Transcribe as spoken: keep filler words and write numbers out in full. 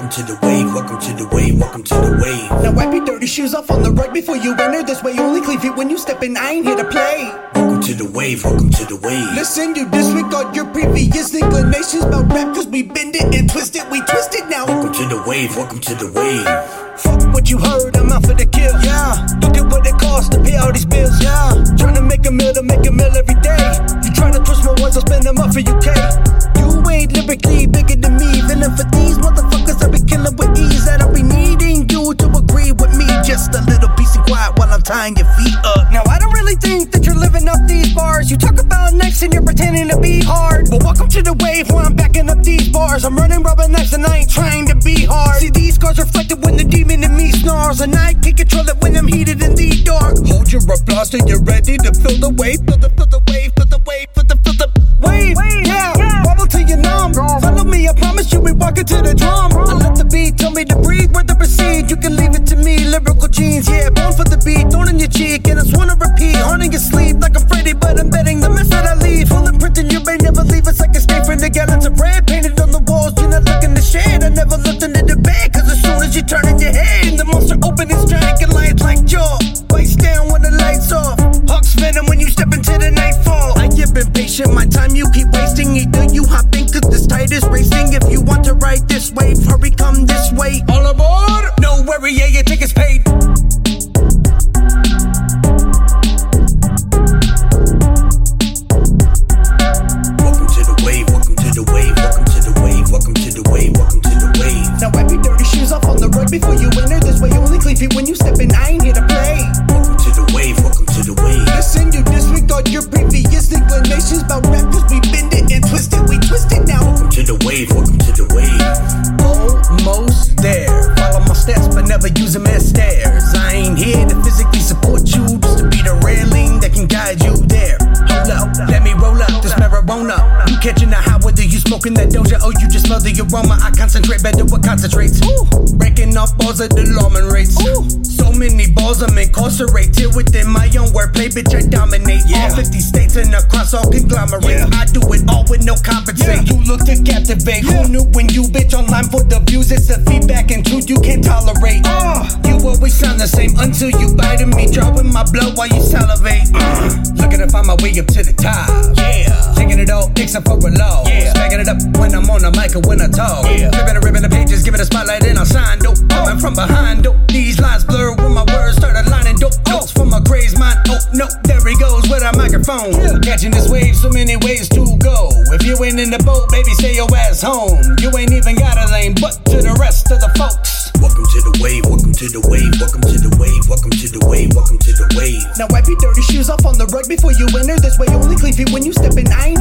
welcome to the wave, welcome to the wave, welcome to the wave. Now wipe your dirty shoes off on the rug before you enter this way. Only clean feet when you step in, I ain't here to play. Welcome to the wave, welcome to the wave. Listen, you disregard your previous inclinations about rap, cause we bend it and twist it, we twist it now. Welcome to the wave, welcome to the wave. Fuck what you heard, I'm out for the kill. Yeah, look at what it costs to pay all these bills. Yeah, trying to make a meal to make a meal every day. You try to twist my words, I'll spend them up for you, K. You ain't lyrically bigger than me. Villain for these motherfuckers, I be killing with ease. And I'll be needing you to agree with me. Just a little piece of quiet while I'm tying your feet up. Now I don't really think that you're living up these bars. You talk about next and you're pretending to be hard. But welcome to the wave where I'm backing up these bars. I'm running rubber next and I ain't trying to be hard. See these scars reflected when the demon in me snarls. And I can't control it when I'm heated in the dark. Hold your applause till you're ready to feel the wave. Feel the, feel the wave, feel the wave, feel the, feel the wave. wave. Yeah, yeah. Wobble till you're numb. Follow me, I promise you'll be walking to the drum. I let the beat tell me to breathe, where to proceed. You can leave it to me, lyrical genes. Yeah, born for the beat, thorn in your cheek. And I just wanna repeat, haunting your sleep like a Freddy. But I'm betting the mess that I leave. Full imprinting, you may never leave. It's like a escape from the gallons of bread painted on the walls. You're not looking to shade. I never looked into the bed, cause as soon as you turn in your head, the monster open its giant and lights like jaw. Bites down when the lights off. Hawks venom when you step into the nightfall. I have been patient, my time you keep wasting. Either you hop in cause this tide is racing. If you want to ride this wave, hurry come this way. All aboard! No worry, yeah, your ticket's paid. Welcome to the wave, welcome to the wave, welcome to the wave, welcome to the wave, welcome to the wave. Now wipe your dirty shoes off on the rug before you enter this way. Only clean feet when you step in, I ain't here to play. Welcome to the wave, welcome to the wave. Listen, you disregard your previous inclinations about rap, cause we bend it and twist it, we twist it now. Welcome to the wave, welcome to the wave. Almost there. Follow my steps, but never use them as stairs. I ain't here to physically support you, just to be the railing that can guide you there. Hold up, let me roll up this marijuana. You catching the high, whether you smoking that doja or you just smell the aroma. I concentrate better with concentrates. Ooh. Breaking off balls at the alarming rates. Ooh. So many balls I'm incarcerated within my own wordplay, bitch, I dominate. Yeah. All fifty states and across all conglomerates. Yeah. I do it all with no compensate. Yeah. You look to captivate. Yeah. Who knew when you bitch online for the views? It's the feedback and truth you can't tolerate. Uh, you always sound the same until you bite at me, drawing my blood while you salivate. Uh, looking to find my way up to the top. Yeah. Taking it all, except for a law. Yeah. Smacking it up when I'm on the mic or when I talk. Yeah. Ripping and ripping the pages, giving a spotlight and I'll sign dope. Coming from behind dope. These lines blur when my words start aligning dope. Notes from my crazed mind. Oh no, there he goes with a microphone. Yeah. Catching this wave, so many ways to go. If you ain't in the boat, baby, stay your ass home. You ain't even got a lane, but to the rest of the folks. Welcome to the wave, welcome to the wave, welcome to the wave, welcome to the wave, welcome to the wave. Now wipe your dirty shoes off on the rug before you enter this way. Only clean feet when you step in, I ain't